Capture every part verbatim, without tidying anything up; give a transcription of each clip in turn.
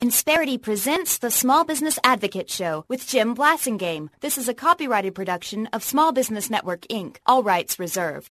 Insperity presents the Small Business Advocate Show with Jim Blasingame. This is a copyrighted production of Small Business Network, Incorporated. All rights reserved.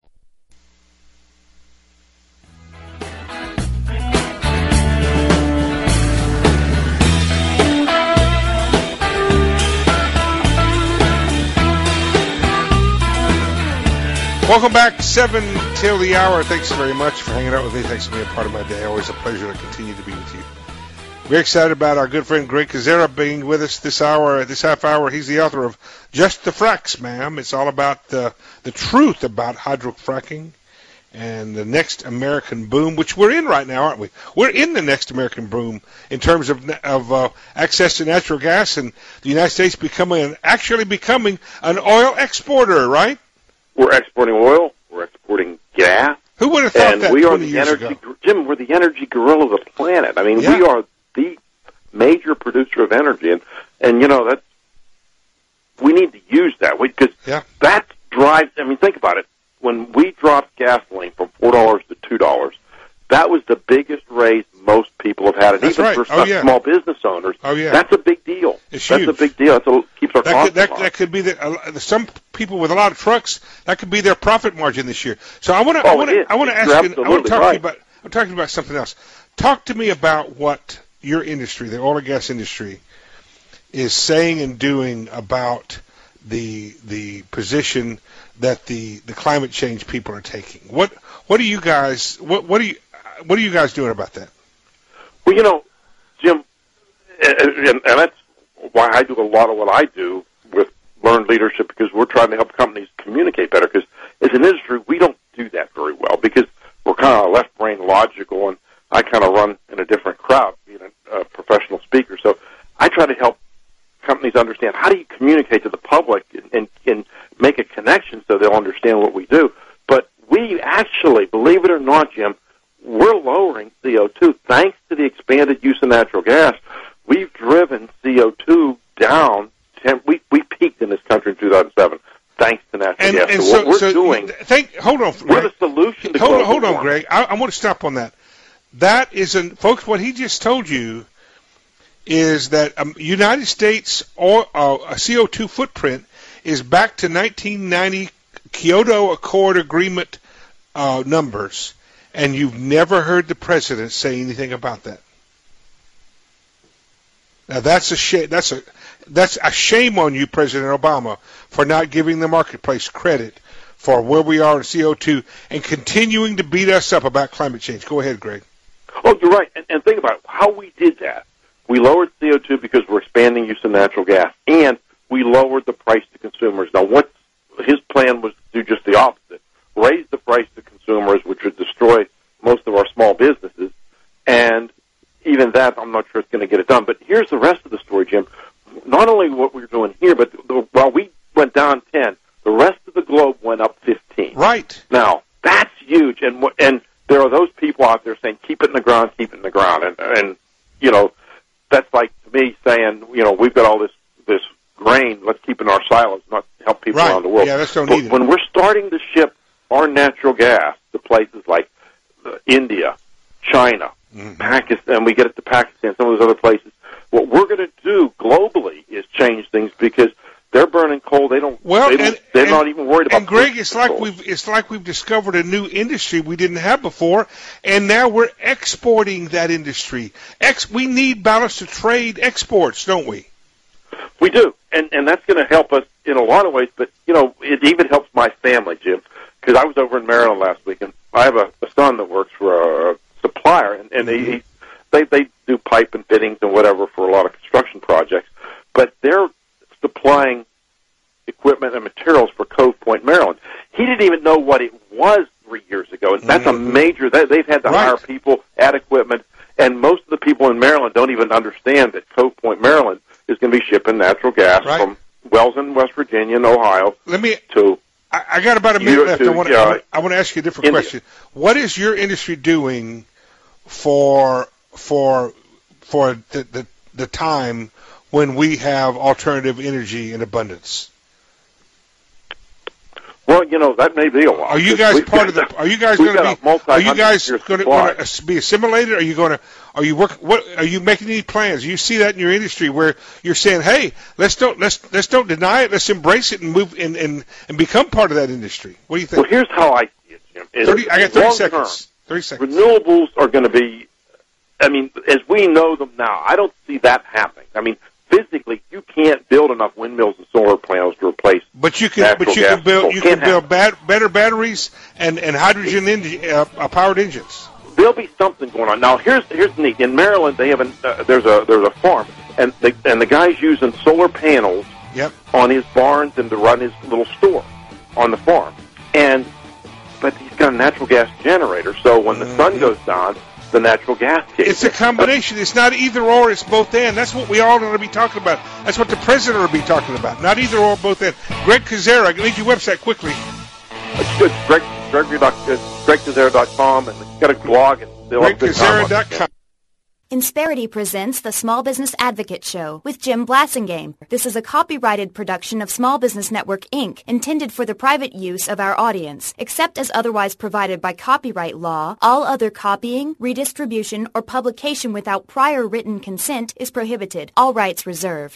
Welcome back, seven till the hour. Thanks very much for hanging out with me. Thanks for being a part of my day. Always a pleasure to continue to be with you. Very excited about our good friend Greg Kucera being with us this hour, this half hour. He's the author of Just the Fracks, ma'am. It's all about the, the truth about hydrofracking and the next American boom, which we're in right now, aren't we? We're in the next American boom in terms of of uh, access to natural gas, and the United States becoming actually becoming an oil exporter, right? We're exporting oil. We're exporting gas. Who would have thought and that we are twenty the years energy, ago? Jim, we're the energy gorilla of the planet. I mean, Yeah. we are the major producer of energy, and and you know that's we need to use that because Yeah. that drives. I mean, think about it. When we dropped gasoline from four dollars to two dollars, that was the biggest raise most people have had, and That's even right. for Oh, some yeah. small business owners, Oh, yeah. that's a big deal. It's that's huge. a big deal. That's a, keeps our That costs could, that, low. that could be the, uh, some people with a lot of trucks. That could be their profit margin this year. So I want to, I Oh, want it is. to, I want to You're ask you. I want absolutely to talk right. to you about. I'm talking about something else. Talk to me about what your industry, the oil and gas industry, is saying and doing about the the position that the, the climate change people are taking. What what are you guys? What what are you what are you guys doing about that? Well, you know, Jim, and, and, and that's why I do a lot of what I do with Learned Leadership, because we're trying to help companies communicate better, because as an industry, we don't do that very well, because we're kind of left-brain logical, and I kind of run in a different crowd, being a, a professional speaker. So I try to help companies understand how do you communicate to the public and, and, and make a connection so they'll understand what we do. But we actually, believe it or not, Jim, we're lowering C O two thanks to the expanded use of natural gas. We've driven C O two down. Ten, we we peaked in this country in two thousand seven thanks to natural And, gas. and so, so, what we're so doing, think, hold on, we're Greg. the solution to Hold on, global hold on, warming. Greg. I, I want to stop on that. That isn't, folks. What he just told you is that um, United States or uh, a C O two footprint is back to nineteen ninety Kyoto Accord Agreement uh, numbers, and you've never heard the president say anything about that. Now that's a shame. That's a that's a shame on you, President Obama, for not giving the marketplace credit for where we are in C O two and continuing to beat us up about climate change. Go ahead, Greg. Oh, you're right. And, and think about how we did that. We lowered C O two because we're expanding use of natural gas, and we lowered the price to consumers. Now, what his plan was to do just the opposite, raise the price to consumers, which would destroy most of our small businesses, and even that, I'm not sure it's going to get it done. But here's the rest of the story, Jim. Not only what we're doing here, but the, while we went down ten, the rest of the globe went up fifteen. Right. Now, that's huge, and what- and there are those people out there saying, keep it in the ground, keep it in the ground, and, and you know, that's like to me saying, you know, we've got all this this grain, let's keep it in our silos, not help people Right. around the world. Yeah, let's don't But need it. when we're starting to ship our natural gas to places like uh, India, China, Mm-hmm. Pakistan, we get it to Pakistan, some of those other places, what we're going to do globally is change things because they're burning coal. They don't. Well, they don't and, they're and, not even worried about. And Greg, it's like coal. we've it's like we've discovered a new industry we didn't have before, and now we're exporting that industry. Ex, we need balance of trade exports, don't we? We do, and and that's going to help us in a lot of ways. But you know, it even helps my family, Jim, because I was over in Maryland last week, and I have a, a son that works for a supplier, and, and Mm-hmm. he, they they do pipe and fittings and whatever for a lot of construction projects, but they're supplying equipment and materials for Cove Point, Maryland. He didn't even know what it was three years ago, and that's Mm-hmm. a major. They, they've had to Right. hire people, add equipment, and most of the people in Maryland don't even understand that Cove Point, Maryland, is going to be shipping natural gas Right. from wells in West Virginia and Ohio Let me. to. I, I got about a minute You- left. to, I want to. uh, I want to ask you a different India. question. What is your industry doing for for for the, the the time when we have alternative energy in abundance? Well, you know, that may be a while. Are you guys part of the? Are you guys going to be? Are you guys going to be assimilated? Are you going to? Are you work? What are you making any plans? You see that in your industry where you're saying, "Hey, let's don't let's let's don't deny it. Let's embrace it and move and and, and become part of that industry." What do you think? Well, here's how I see it, Jim. thirty, I got thirty seconds. Thirty seconds. Renewables are going to be. I mean, as we know them now, I don't see that happening. I mean, physically, you can't build enough windmills and solar panels to replace. But you can, but you can build, you can build bad, better batteries and and hydrogen engine, uh, uh, powered engines. There'll be something going on. Now, here's here's neat. In Maryland, they have an, uh, there's a there's a farm, and the, and the guy's using solar panels yep. on his barns and to run his little store on the farm. And but he's got a natural gas generator, so when the mm-hmm. sun goes down, the natural gas kicks. It's a combination. It's not either or. It's both and. That's what we all going to be talking about. That's what the president will be talking about. Not either or, both and. Greg Kucera, I need your website quickly. It's good. Greg, Gregory, uh, Greg Kucera dot com, and he's got a blog. And Greg Kucera dot com. Insperity presents the Small Business Advocate Show with Jim Blasingame. This is a copyrighted production of Small Business Network, Incorporated, intended for the private use of our audience. Except as otherwise provided by copyright law, all other copying, redistribution, or publication without prior written consent is prohibited. All rights reserved.